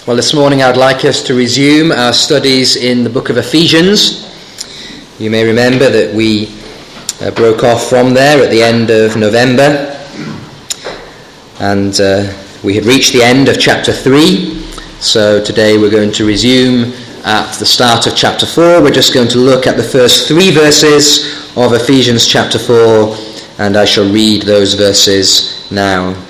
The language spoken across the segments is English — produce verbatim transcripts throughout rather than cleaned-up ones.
Well, this morning I'd like us to resume our studies in the book of Ephesians. You may remember that we uh, broke off from there at the end of November, and uh, we had reached the end of chapter three. So today we're going to resume at the start of chapter four. We're just going to look at the first three verses of Ephesians chapter four, and I shall read those verses now.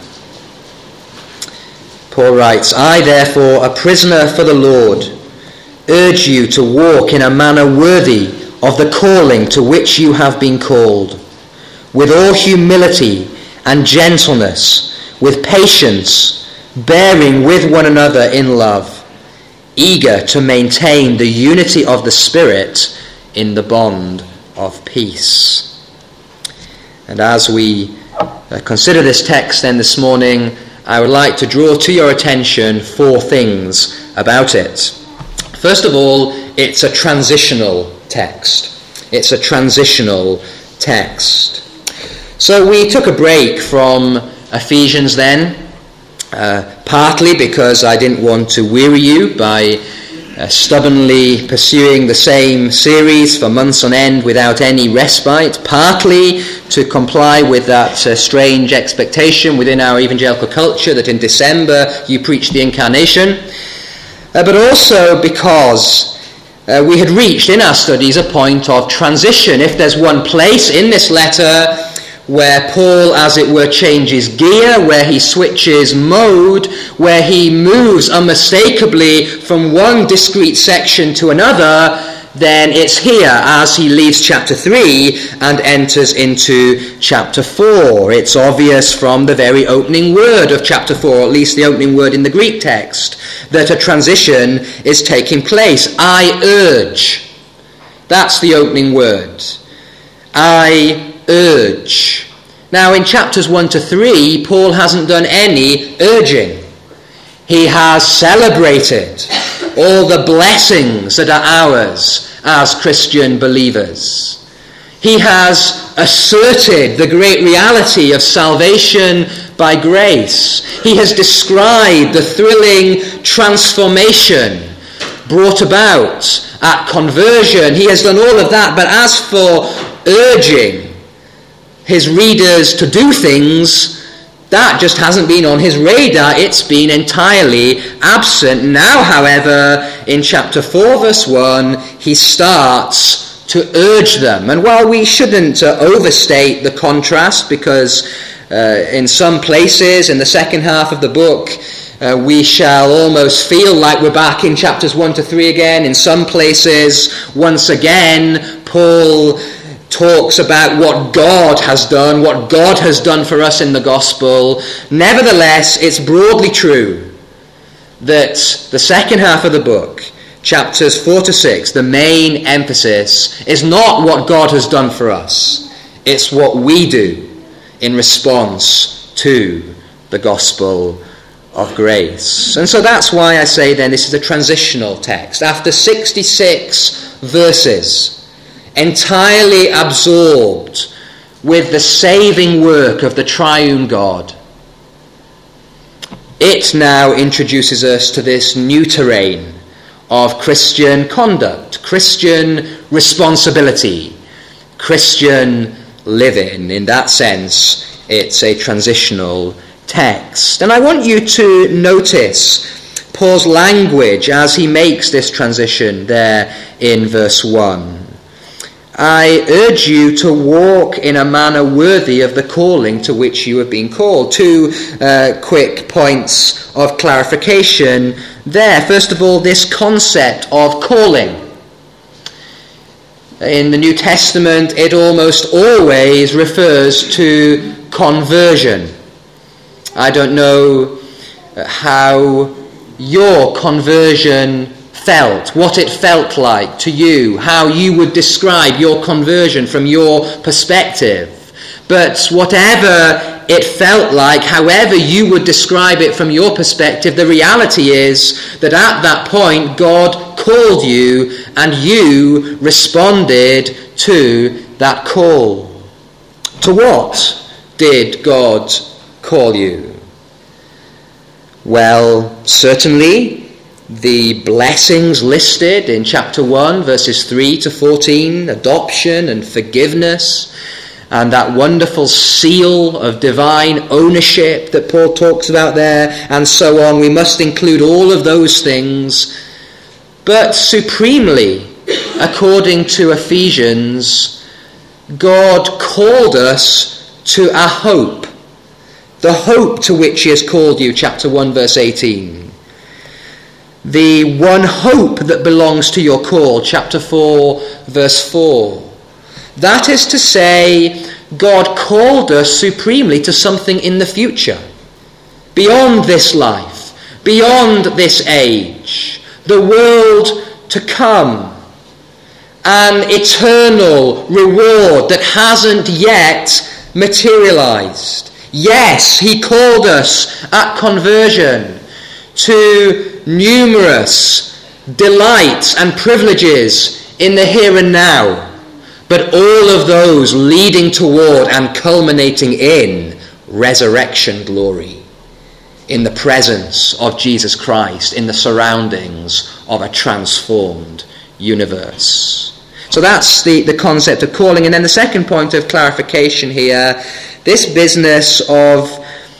Paul writes, I therefore, a prisoner for the Lord, urge you to walk in a manner worthy of the calling to which you have been called, with all humility and gentleness, with patience, bearing with one another in love, eager to maintain the unity of the Spirit in the bond of peace. And as we uh, consider this text then this morning, I would like to draw to your attention four things about it. First of all, it's a transitional text. It's a transitional text. So we took a break from Ephesians then, uh, partly because I didn't want to weary you by uh, stubbornly pursuing the same series for months on end without any respite, partly to comply with that uh, strange expectation within our evangelical culture that in December you preach the incarnation, uh, but also because uh, we had reached in our studies a point of transition. If there's one place in this letter where Paul, as it were, changes gear, where he switches mode, where he moves unmistakably from one discrete section to another, then it's here as he leaves chapter three and enters into chapter four. It's obvious from the very opening word of chapter four, or at least the opening word in the Greek text, that a transition is taking place. I urge. That's the opening word. I urge. Now in chapters one to three, Paul hasn't done any urging. He has celebrated all the blessings that are ours as Christian believers. He has asserted the great reality of salvation by grace. He has described the thrilling transformation brought about at conversion. He has done all of that, but as for urging his readers to do things, that just hasn't been on his radar. It's been entirely absent. Now, however, in chapter four, verse one, he starts to urge them. And while we shouldn't uh, overstate the contrast, because uh, in some places in the second half of the book, uh, we shall almost feel like we're back in chapters one to three again. In some places, once again, Paul talks about what God has done, what God has done for us in the gospel. Nevertheless, it's broadly true that the second half of the book, chapters four to six, the main emphasis is not what God has done for us. It's what we do in response to the gospel of grace. And so that's why I say then this is a transitional text. After sixty-six verses, entirely absorbed with the saving work of the triune God, it now introduces us to this new terrain of Christian conduct, Christian responsibility, Christian living. In that sense, it's a transitional text. And I want you to notice Paul's language as he makes this transition there in verse one. I urge you to walk in a manner worthy of the calling to which you have been called. Two uh, quick points of clarification there. First of all, this concept of calling. In the New Testament, it almost always refers to conversion. I don't know how your conversion felt, what it felt like to you, how you would describe your conversion from your perspective. But whatever it felt like, however you would describe it from your perspective, the reality is that at that point God called you and you responded to that call. To what did God call you? Well, certainly the blessings listed in chapter one, verses three to fourteen, adoption and forgiveness, and that wonderful seal of divine ownership that Paul talks about there, and so on. We must include all of those things. But supremely, according to Ephesians, God called us to a hope. The hope to which he has called you, chapter one, verse eighteen. The one hope that belongs to your call, chapter four, verse four. That is to say, God called us supremely to something in the future, beyond this life, beyond this age, the world to come, an eternal reward that hasn't yet materialized. Yes, he called us at conversion to numerous delights and privileges in the here and now, but all of those leading toward and culminating in resurrection glory, in the presence of Jesus Christ, in the surroundings of a transformed universe. So that's the, the concept of calling. And then the second point of clarification here, this business of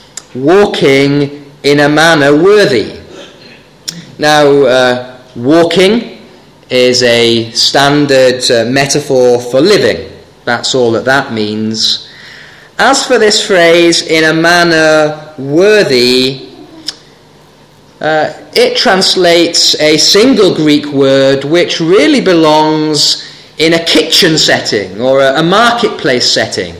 walking in a manner worthy. Now, uh, walking is a standard uh, metaphor for living. That's all that that means. As for this phrase, in a manner worthy, uh, it translates a single Greek word which really belongs in a kitchen setting or a, a marketplace setting.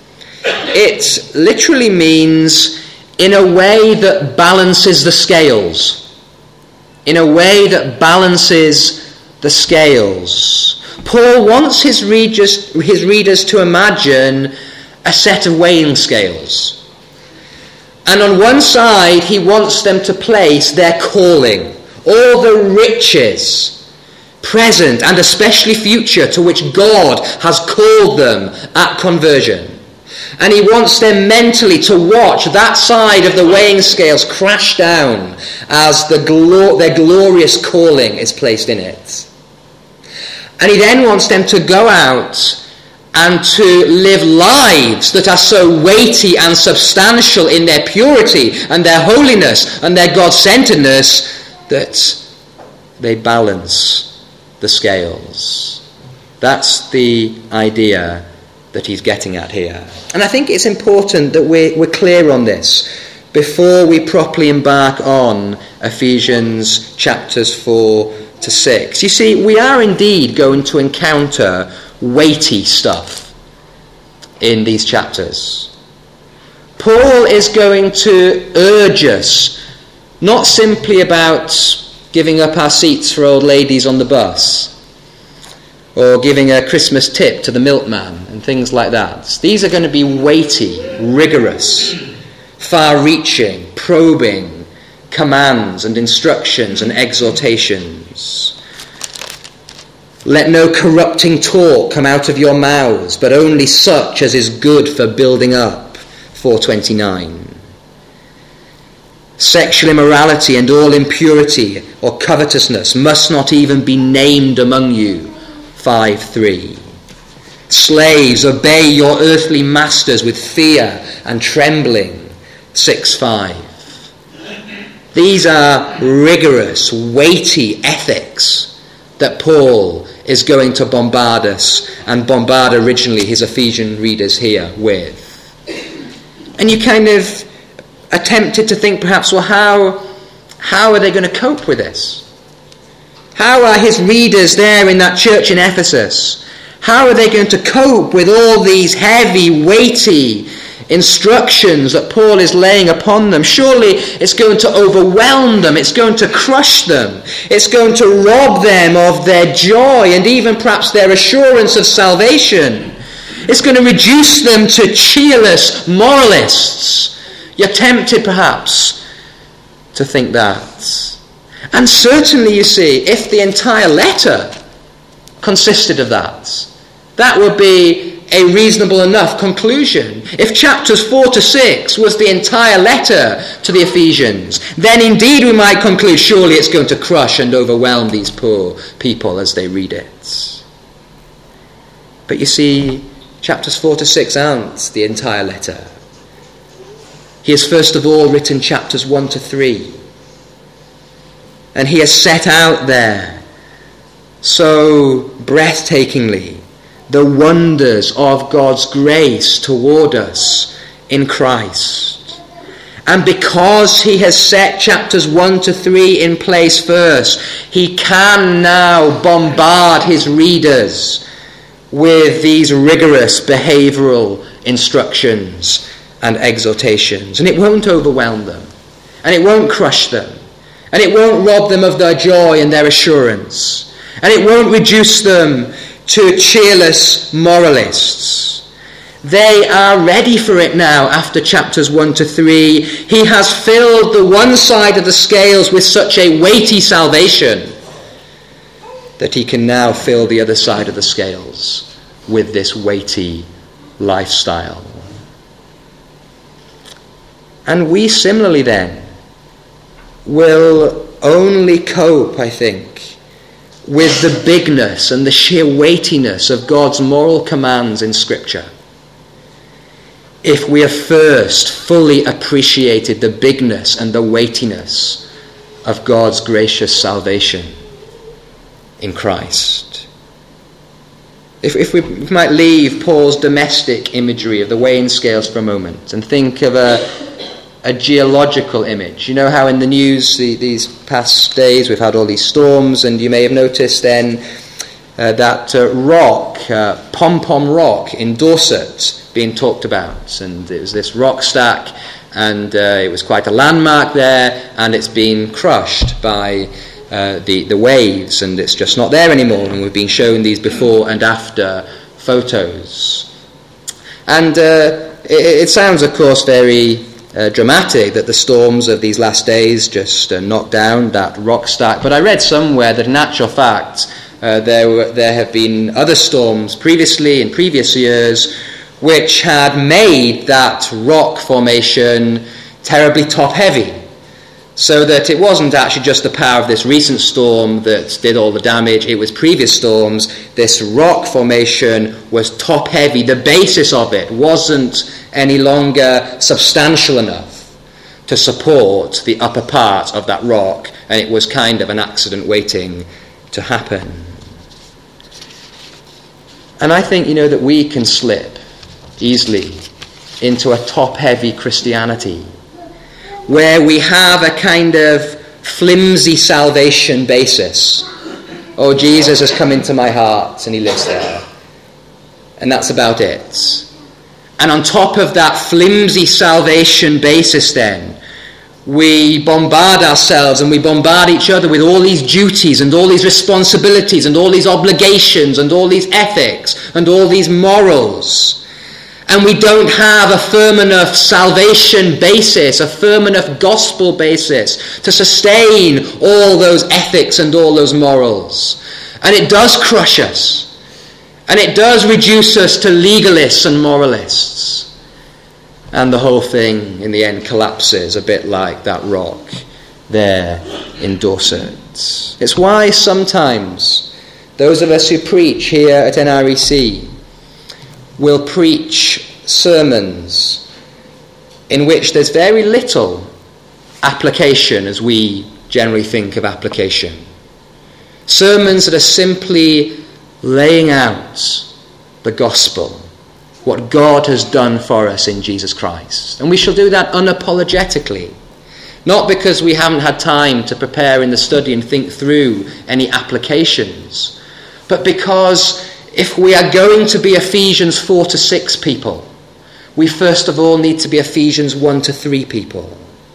It literally means in a way that balances the scales. In a way that balances the scales. Paul wants his readers, his readers to imagine a set of weighing scales. And on one side, he wants them to place their calling, all the riches, present and especially future, to which God has called them at conversion. And he wants them mentally to watch that side of the weighing scales crash down as the glo- their glorious calling is placed in it. And he then wants them to go out and to live lives that are so weighty and substantial in their purity and their holiness and their God-centeredness that they balance the scales. That's the idea that he's getting at here. And I think it's important that we're, we're clear on this before we properly embark on Ephesians chapters four to six. You see, we are indeed going to encounter weighty stuff in these chapters. Paul is going to urge us not simply about giving up our seats for old ladies on the bus or giving a Christmas tip to the milkman and things like that. These are going to be weighty, rigorous, far-reaching, probing commands and instructions and exhortations. Let no corrupting talk come out of your mouths, but only such as is good for building up. four twenty-nine. Sexual immorality and all impurity or covetousness must not even be named among you. five three. Slaves, obey your earthly masters with fear and trembling. six five. These are rigorous, weighty ethics that Paul is going to bombard us and bombard originally his Ephesian readers here with. And you kind of attempted to think perhaps, well, how, how are they going to cope with this? How are his readers there in that church in Ephesus? How are they going to cope with all these heavy, weighty instructions that Paul is laying upon them? Surely it's going to overwhelm them. It's going to crush them. It's going to rob them of their joy and even perhaps their assurance of salvation. It's going to reduce them to cheerless moralists. You're tempted perhaps to think that. And certainly, you see, if the entire letter consisted of that, that would be a reasonable enough conclusion. If chapters four to six was the entire letter to the Ephesians, then indeed we might conclude surely it's going to crush and overwhelm these poor people as they read it. But you see, chapters four to six aren't the entire letter. He has first of all written chapters one to three. And he has set out there so breathtakingly the wonders of God's grace toward us in Christ. And because he has set chapters one to three in place first, he can now bombard his readers with these rigorous behavioral instructions and exhortations. And it won't overwhelm them, and it won't crush them, and it won't rob them of their joy and their assurance, and it won't reduce them to cheerless moralists. They are ready for it now after chapters one to three. He has filled the one side of the scales with such a weighty salvation that he can now fill the other side of the scales with this weighty lifestyle. And we similarly then will only cope, I think, with the bigness and the sheer weightiness of God's moral commands in Scripture if we have first fully appreciated the bigness and the weightiness of God's gracious salvation in Christ. If, if we might leave Paul's domestic imagery of the weighing scales for a moment and think of a a geological image. You know how in the news the, these past days we've had all these storms, and you may have noticed then uh, that uh, rock, uh, Pom Pom Rock in Dorset being talked about, and it was this rock stack, and uh, it was quite a landmark there, and it's been crushed by uh, the, the waves, and it's just not there anymore, and we've been shown these before and after photos. And uh, it, it sounds, of course, very Uh, dramatic that the storms of these last days just uh, knocked down that rock stack. But I read somewhere that in actual fact uh, there were, there have been other storms previously in previous years which had made that rock formation terribly top heavy, so that it wasn't actually just the power of this recent storm that did all the damage. It was previous storms. This rock formation was top heavy. The basis of it wasn't any longer substantial enough to support the upper part of that rock, and it was kind of an accident waiting to happen. And I think, you know, that we can slip easily into a top-heavy Christianity where we have a kind of flimsy salvation basis. Oh, Jesus has come into my heart and he lives there. And that's about it. And on top of that flimsy salvation basis then, we bombard ourselves and we bombard each other with all these duties and all these responsibilities and all these obligations and all these ethics and all these morals. And we don't have a firm enough salvation basis, a firm enough gospel basis to sustain all those ethics and all those morals. And it does crush us. And it does reduce us to legalists and moralists. And the whole thing in the end collapses a bit like that rock there in Dorset. It's why sometimes those of us who preach here at N R E C will preach sermons in which there's very little application as we generally think of application. Sermons that are simply laying out the gospel, what God has done for us in Jesus Christ. And we shall do that unapologetically. Not because we haven't had time to prepare in the study and think through any applications, but because if we are going to be Ephesians four to six people, we first of all need to be Ephesians one to three people.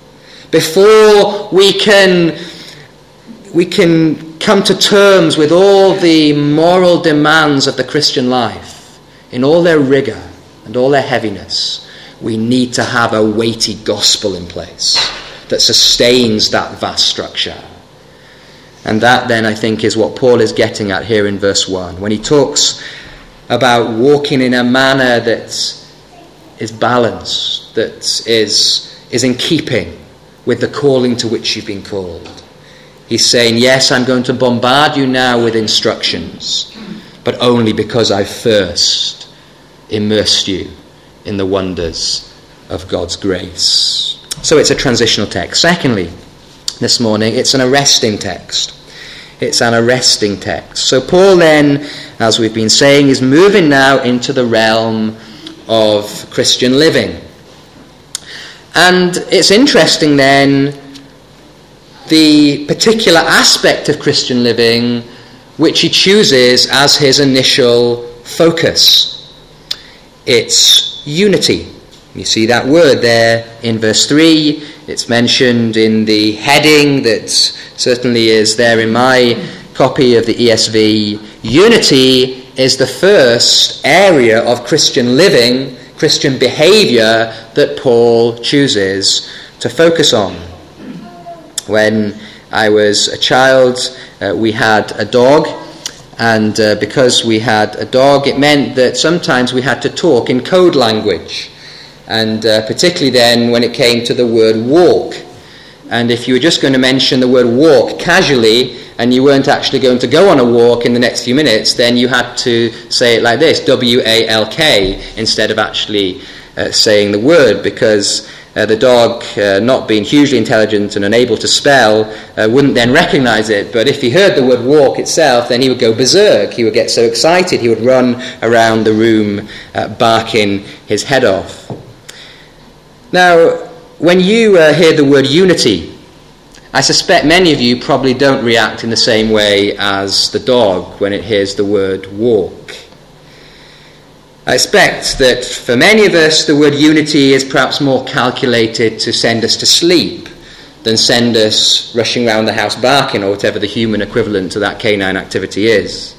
Before we can, we can come to terms with all the moral demands of the Christian life, in all their rigour and all their heaviness, we need to have a weighty gospel in place that sustains that vast structure. And that then, I think, is what Paul is getting at here in verse one. When he talks about walking in a manner that is balanced, that is, is in keeping with the calling to which you've been called. He's saying, yes, I'm going to bombard you now with instructions, but only because I first immersed you in the wonders of God's grace. So it's a transitional text. Secondly, this morning, it's an arresting text. It's an arresting text. So Paul then, as we've been saying, is moving now into the realm of Christian living. And it's interesting then, the particular aspect of Christian living which he chooses as his initial focus. It's unity. You see that word there in verse three. It's mentioned in the heading that certainly is there in my copy of the E S V. Unity is the first area of Christian living, Christian behavior that Paul chooses to focus on. When I was a child, uh, we had a dog, and uh, because we had a dog, it meant that sometimes we had to talk in code language, and uh, particularly then when it came to the word walk. And if you were just going to mention the word walk casually, and you weren't actually going to go on a walk in the next few minutes, then you had to say it like this, W A L K, instead of actually uh, saying the word, because Uh, the dog, uh, not being hugely intelligent and unable to spell, uh, wouldn't then recognize it. But if he heard the word walk itself, then he would go berserk. He would get so excited, he would run around the room, uh, barking his head off. Now, when you uh, hear the word unity, I suspect many of you probably don't react in the same way as the dog when it hears the word walk. I expect that for many of us, the word unity is perhaps more calculated to send us to sleep than send us rushing around the house barking, or whatever the human equivalent to that canine activity is.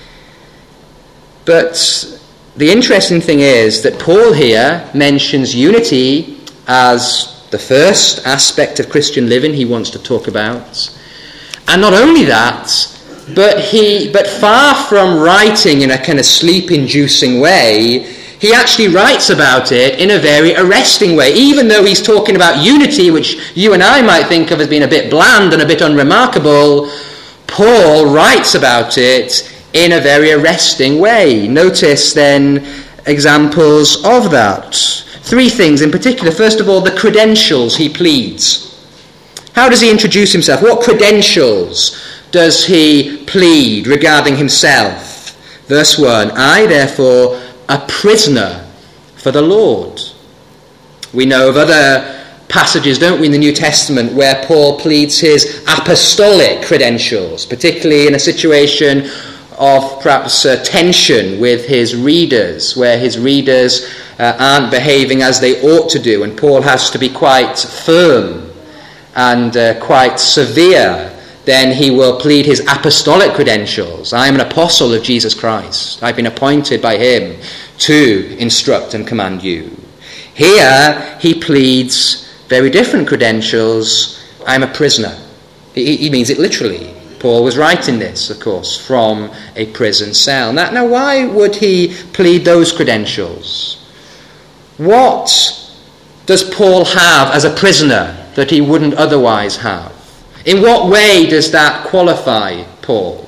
But the interesting thing is that Paul here mentions unity as the first aspect of Christian living he wants to talk about. And not only that, But he, but far from writing in a kind of sleep-inducing way, he actually writes about it in a very arresting way. Even though he's talking about unity, which you and I might think of as being a bit bland and a bit unremarkable, Paul writes about it in a very arresting way. Notice then examples of that. Three things in particular. First of all, the credentials he pleads. How does he introduce himself? What credentials does he plead regarding himself? Verse one, I, therefore, a prisoner for the Lord. We know of other passages, don't we, in the New Testament where Paul pleads his apostolic credentials, particularly in a situation of perhaps uh, tension with his readers, where his readers uh, aren't behaving as they ought to do, and Paul has to be quite firm and uh, quite severe. Then he will plead his apostolic credentials. I am an apostle of Jesus Christ. I've been appointed by him to instruct and command you. Here he pleads very different credentials. I'm a prisoner. He, he means it literally. Paul was writing this, of course, from a prison cell. Now, now, why would he plead those credentials? What does Paul have as a prisoner that he wouldn't otherwise have? In what way does that qualify Paul?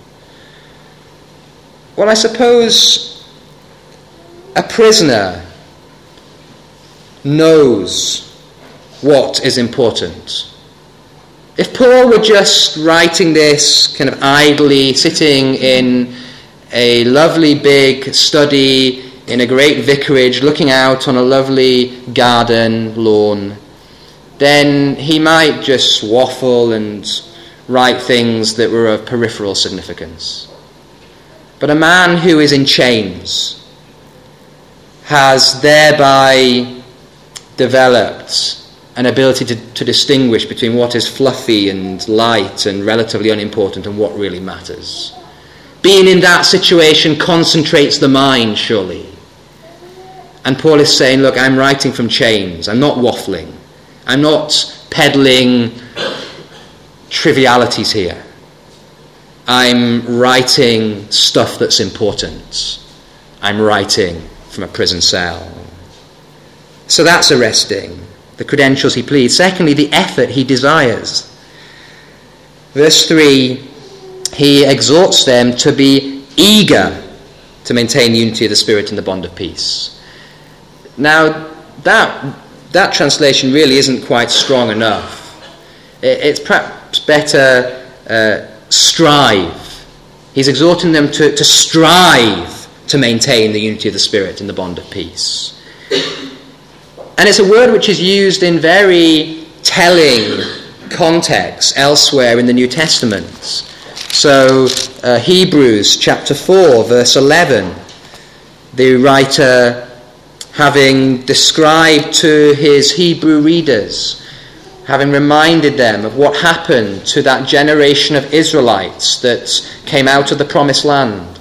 Well, I suppose a prisoner knows what is important. If Paul were just writing this kind of idly, sitting in a lovely big study in a great vicarage, looking out on a lovely garden lawn, then he might just waffle and write things that were of peripheral significance. But a man who is in chains has thereby developed an ability to, to distinguish between what is fluffy and light and relatively unimportant and what really matters. Being in that situation concentrates the mind, surely. And Paul is saying, look, I'm writing from chains. I'm not waffling. I'm not peddling trivialities here. I'm writing stuff that's important. I'm writing from a prison cell. So that's arresting, the credentials he pleads. Secondly, the effort he desires. Verse three, he exhorts them to be eager to maintain the unity of the Spirit in the bond of peace. Now, that, that translation really isn't quite strong enough. It, it's perhaps better uh, strive. He's exhorting them to, to strive to maintain the unity of the Spirit in the bond of peace. And it's a word which is used in very telling contexts elsewhere in the New Testament. So, uh, Hebrews chapter four, verse eleven, the writer, having described to his Hebrew readers, having reminded them of what happened to that generation of Israelites that came out of the promised land,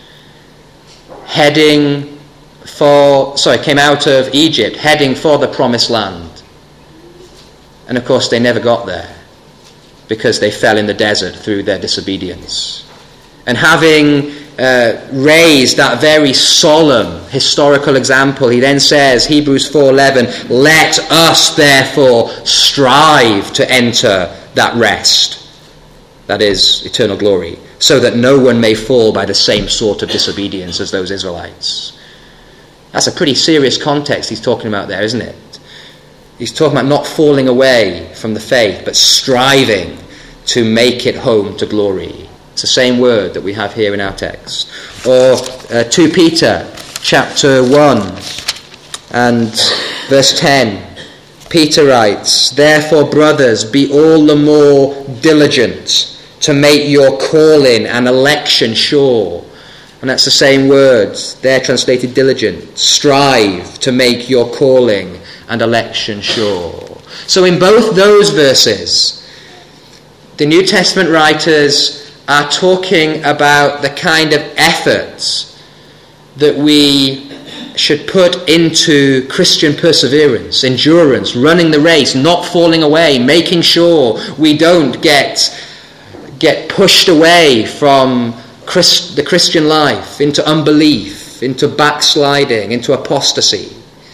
heading for, sorry, came out of Egypt, heading for the promised land. And of course they never got there, because they fell in the desert through their disobedience. And having uh, raised that very solemn historical example, he then says, Hebrews four eleven, let us therefore strive to enter that rest, that is, eternal glory, so that no one may fall by the same sort of disobedience as those Israelites. That's a pretty serious context he's talking about there, isn't it? He's talking about not falling away from the faith, but striving to make it home to glory. It's the same word that we have here in our text. Or uh, Second Peter chapter one and verse ten. Peter writes, therefore, brothers, be all the more diligent to make your calling and election sure. And that's the same words. They're translated diligent. Strive to make your calling and election sure. So in both those verses, the New Testament writers are talking about the kind of efforts that we should put into Christian perseverance, endurance, running the race, not falling away, making sure we don't get, get pushed away from Christ, the Christian life into unbelief, into backsliding, into apostasy.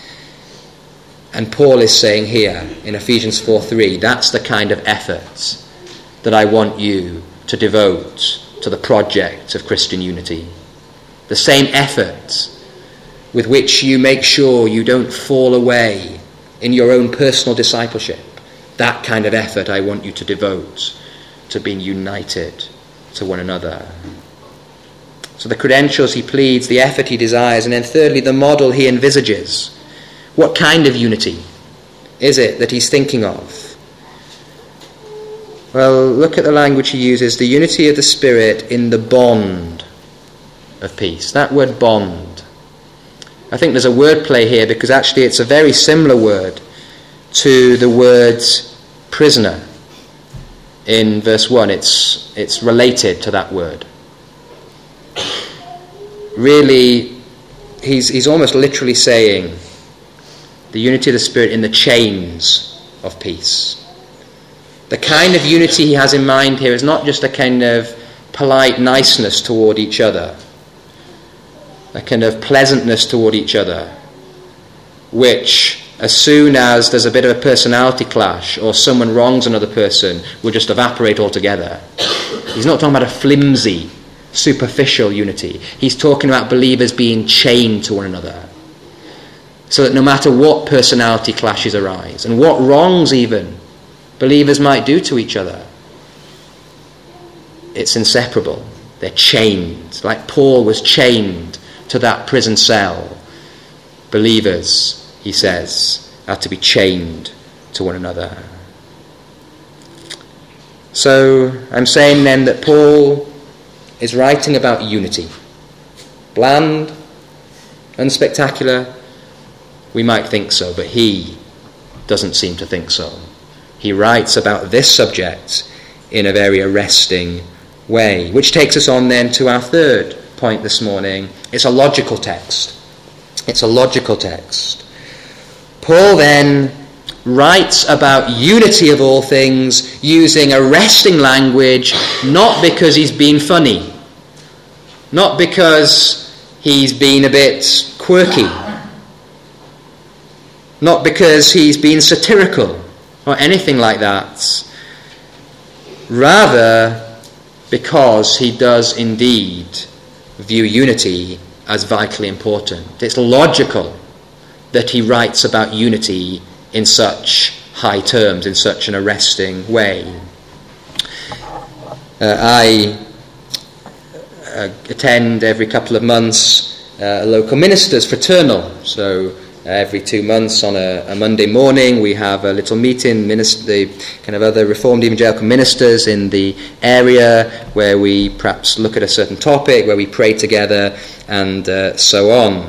And Paul is saying here in Ephesians four three, that's the kind of effort that I want you to devote to the project of Christian unity. The same effort with which you make sure you don't fall away in your own personal discipleship. That kind of effort I want you to devote to being united to one another. So the credentials he pleads, the effort he desires, and then thirdly, the model he envisages. What kind of unity is it that he's thinking of? Well, look at the language he uses, the unity of the Spirit in the bond of peace. That word bond. I think there's a word play here, because actually it's a very similar word to the word prisoner. In verse one, it's, it's related to that word. Really, he's, he's almost literally saying the unity of the Spirit in the chains of peace. The kind of unity he has in mind here is not just a kind of polite niceness toward each other, a kind of pleasantness toward each other, which as soon as there's a bit of a personality clash or someone wrongs another person will just evaporate altogether. He's not talking about a flimsy, superficial unity. He's talking about believers being chained to one another, so that no matter what personality clashes arise and what wrongs even believers might do to each other, it's inseparable. They're chained, like Paul was chained to that prison cell. Believers, he says, are to be chained to one another. So I'm saying then that Paul is writing about unity. Bland, unspectacular, we might think so, but he doesn't seem to think so. He writes about this subject in a very arresting way, which takes us on then to our third point this morning. It's a logical text. It's a logical text. Paul then writes about unity of all things using arresting language, not because he's being funny, not because he's been a bit quirky. Not because he's been satirical or anything like that. Rather, because he does indeed view unity as vitally important. It's logical that he writes about unity in such high terms, in such an arresting way. Uh, I uh, attend every couple of months uh, a local minister's fraternal. So uh, every two months on a, a Monday morning we have a little meeting, minister, the kind of other Reformed evangelical ministers in the area, where we perhaps look at a certain topic, where we pray together, and uh, so on.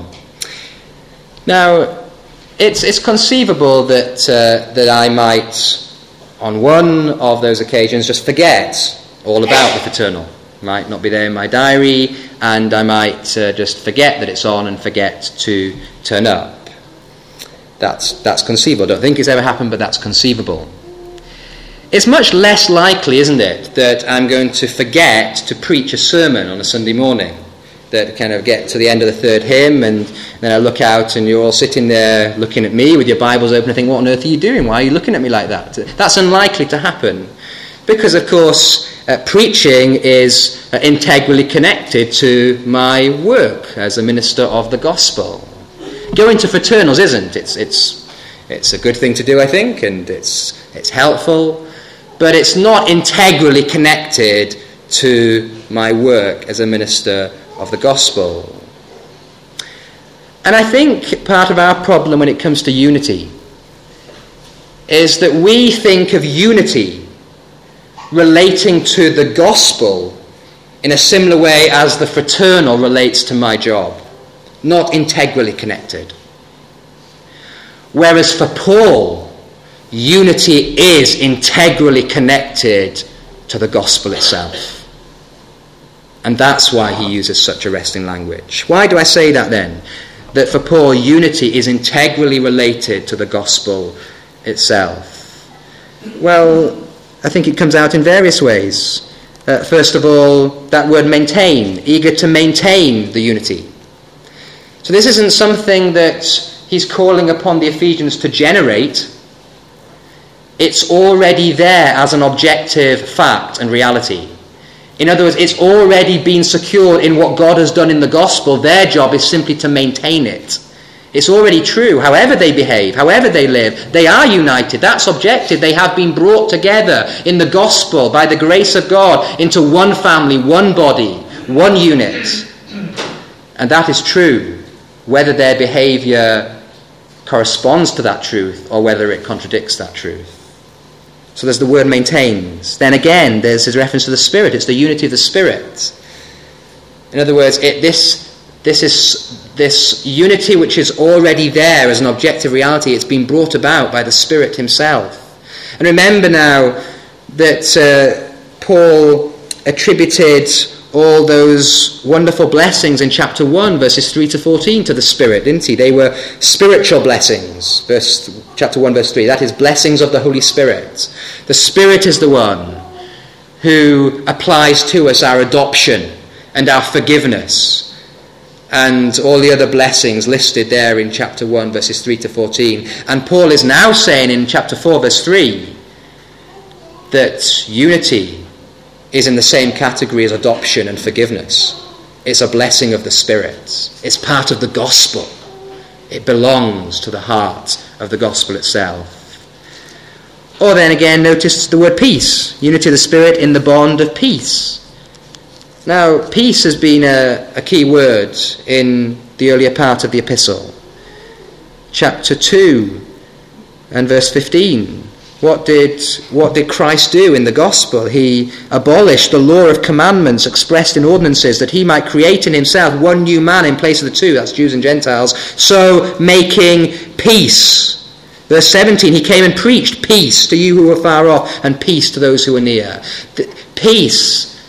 Now, it's it's conceivable that uh, that I might, on one of those occasions, just forget all about the fraternal. Might not be there in my diary, and I might uh, just forget that it's on and forget to turn up. That's that's conceivable. I don't think it's ever happened, but that's conceivable. It's much less likely, isn't it, that I'm going to forget to preach a sermon on a Sunday morning. That kind of get to the end of the third hymn, and then I look out and you're all sitting there looking at me with your Bibles open and think, what on earth are you doing? Why are you looking at me like that? That's unlikely to happen. Because, of course, uh, preaching is uh, integrally connected to my work as a minister of the gospel. Going to fraternals isn't. It's it's it's a good thing to do, I think, and it's it's helpful, but it's not integrally connected to my work as a minister of the gospel. And I think part of our problem when it comes to unity is that we think of unity relating to the gospel in a similar way as the fraternal relates to my job, not integrally connected. Whereas for Paul, unity is integrally connected to the gospel itself. And that's why he uses such arresting language. Why do I say that then? That for Paul, unity is integrally related to the gospel itself. Well, I think it comes out in various ways. Uh, first of all, that word maintain, eager to maintain the unity. So this isn't something that he's calling upon the Ephesians to generate. It's already there as an objective fact and reality. In other words, it's already been secured in what God has done in the gospel. Their job is simply to maintain it. It's already true. However they behave, however they live, they are united. That's objective. They have been brought together in the gospel by the grace of God into one family, one body, one unit. And that is true, whether their behavior corresponds to that truth or whether it contradicts that truth. So there's the word maintains. Then again, there's his reference to the Spirit. It's the unity of the Spirit. In other words, it, this, this is this unity which is already there as an objective reality. It's been brought about by the Spirit himself. And remember now that uh, Paul attributed all those wonderful blessings in chapter one, verses three to fourteen, to the Spirit, didn't he? They were spiritual blessings. Verse, chapter one, verse three. That is, blessings of the Holy Spirit. The Spirit is the one who applies to us our adoption and our forgiveness and all the other blessings listed there in chapter one, verses three to fourteen. And Paul is now saying in chapter four, verse three, that unity is in the same category as adoption and forgiveness. It's a blessing of the Spirit. It's part of the gospel. It belongs to the heart of the gospel itself. Or then again, notice the word peace. Unity of the Spirit in the bond of peace. Now, peace has been a, a key word in the earlier part of the epistle. Chapter two and verse fifteen. What did, what did Christ do in the gospel? He abolished the law of commandments expressed in ordinances that he might create in himself one new man in place of the two, that's Jews and Gentiles, so making peace. Verse seventeen, he came and preached peace to you who were far off and peace to those who were near. The, peace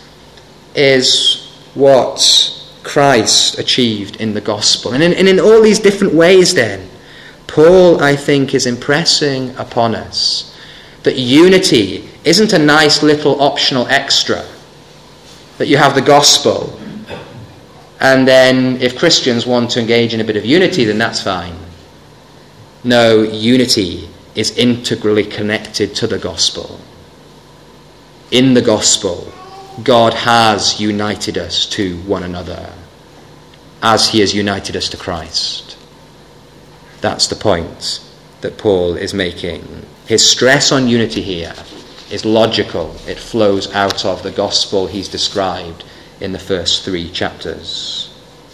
is what Christ achieved in the gospel. And in, and in all these different ways then, Paul, I think, is impressing upon us that unity isn't a nice little optional extra. That you have the gospel And then if Christians want to engage in a bit of unity, then that's fine. No, unity is integrally connected to the gospel. In the gospel, God has united us to one another as he has united us to Christ. That's the point that Paul is making. His stress on unity here is logical. It flows out of the gospel he's described in the first three chapters.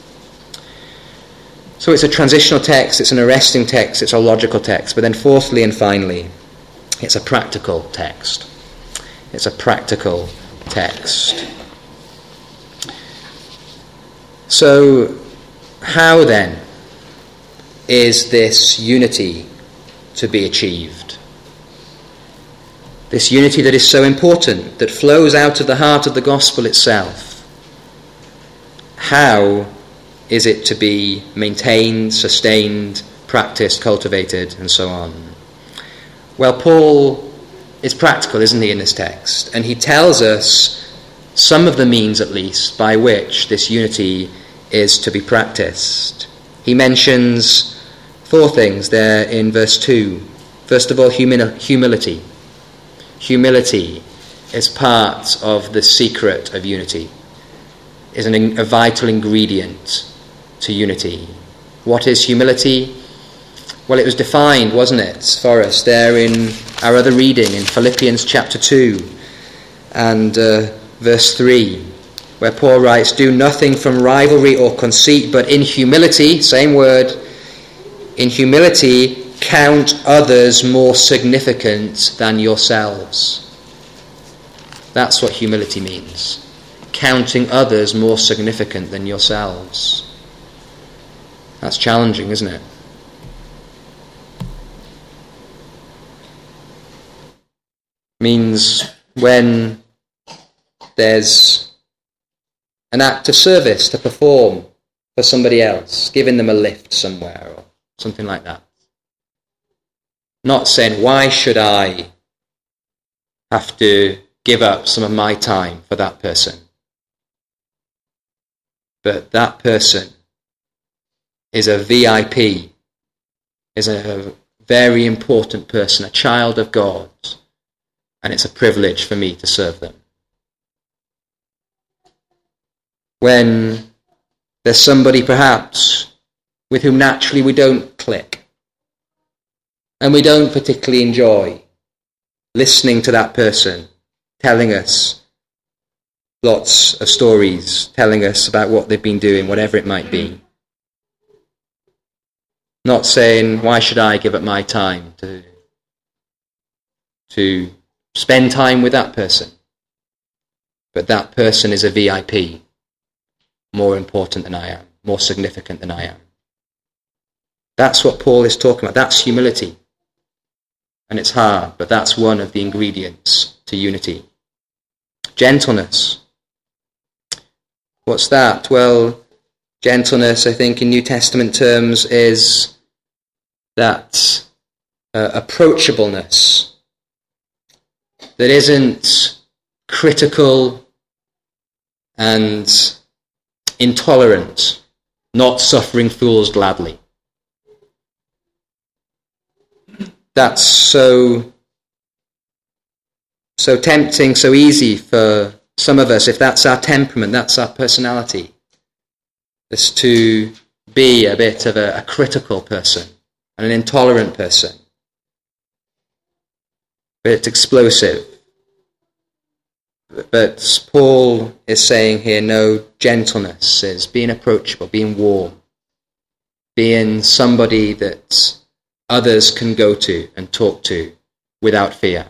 So it's a transitional text, it's an arresting text, it's a logical text. But then fourthly and finally, it's a practical text. It's a practical text. So how then is this unity to be achieved? This unity that is so important, that flows out of the heart of the gospel itself. How is it to be maintained, sustained, practiced, cultivated, and so on? Well, Paul is practical, isn't he, in this text? And he tells us some of the means, at least, by which this unity is to be practiced. He mentions four things there in verse two. First of all, humi- humility. Humility is part of the secret of unity, is an, a vital ingredient to unity. What is humility? Well, it was defined, wasn't it, for us there in our other reading in Philippians chapter two and uh, verse three, where Paul writes, "Do nothing from rivalry or conceit, but in humility," same word, "in humility count others more significant than yourselves." That's what humility means. Counting others more significant than yourselves. That's challenging, isn't it? Means when there's an act of service to perform for somebody else, giving them a lift somewhere or something like that. Not saying, why should I have to give up some of my time for that person? But that person is a V I P, is a very important person, a child of God, and it's a privilege for me to serve them. When there's somebody perhaps with whom naturally we don't click, and we don't particularly enjoy listening to that person telling us lots of stories, telling us about what they've been doing, whatever it might be. Not saying, why should I give up my time to, to spend time with that person? But that person is a V I P, more important than I am, more significant than I am. That's what Paul is talking about. That's humility. And it's hard, but that's one of the ingredients to unity. Gentleness. What's that? Well, gentleness, I think, in New Testament terms, is that uh, approachableness that isn't critical and intolerant, not suffering fools gladly. That's so so tempting, so easy for some of us, if that's our temperament, that's our personality, is to be a bit of a, a critical person and an intolerant person. But it's explosive. But Paul is saying here, no, gentleness is being approachable, being warm, being somebody that others can go to and talk to without fear.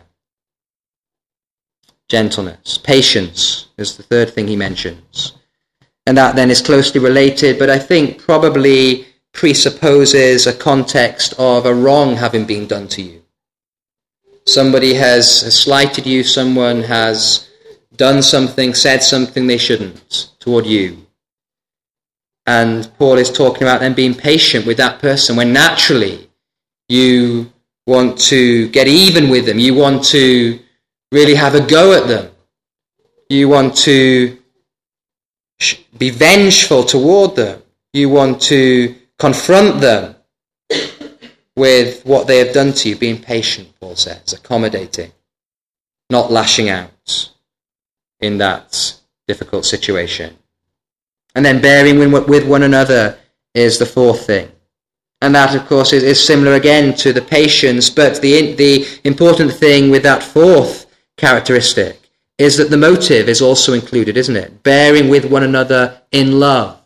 Gentleness. Patience is the third thing he mentions. And that then is closely related, but I think probably presupposes a context of a wrong having been done to you. Somebody has, has slighted you, someone has done something, said something they shouldn't toward you. And Paul is talking about them being patient with that person when naturally you want to get even with them. You want to really have a go at them. You want to be vengeful toward them. You want to confront them with what they have done to you. Being patient, Paul says, accommodating, not lashing out in that difficult situation. And then bearing with one another is the fourth thing. And that, of course, is, is similar again to the patience, but the, the important thing with that fourth characteristic is that the motive is also included, isn't it? Bearing with one another in love.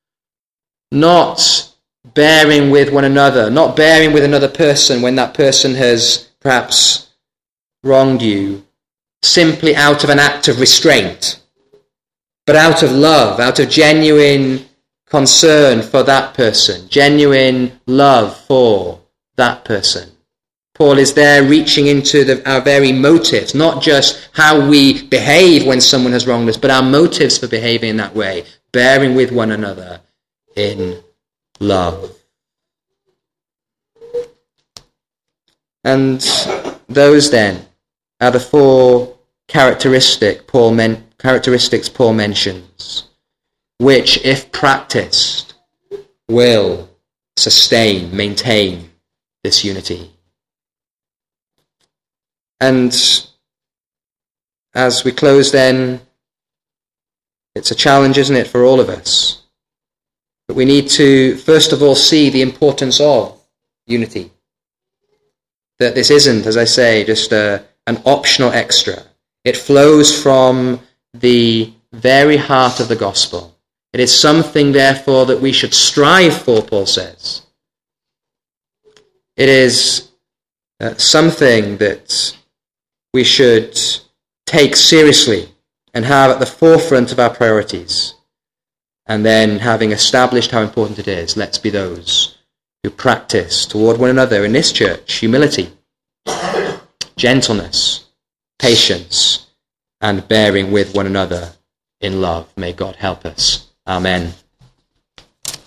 Not bearing with one another, not bearing with another person when that person has perhaps wronged you, simply out of an act of restraint, but out of love, out of genuine concern for that person, genuine love for that person. Paul is there reaching into the, our very motives, not just how we behave when someone has wronged us, but our motives for behaving in that way, bearing with one another in love. And those then are the four characteristic Paul men, characteristics Paul mentions, which, if practiced, will sustain, maintain this unity. And as we close then, it's a challenge, isn't it, for all of us? But we need to, first of all, see the importance of unity. That this isn't, as I say, just a, an optional extra. It flows from the very heart of the gospel. It is something, therefore, that we should strive for, Paul says. It is uh, something that we should take seriously and have at the forefront of our priorities. And then, having established how important it is, let's be those who practice toward one another in this church humility, gentleness, patience, and bearing with one another in love. May God help us. Amen.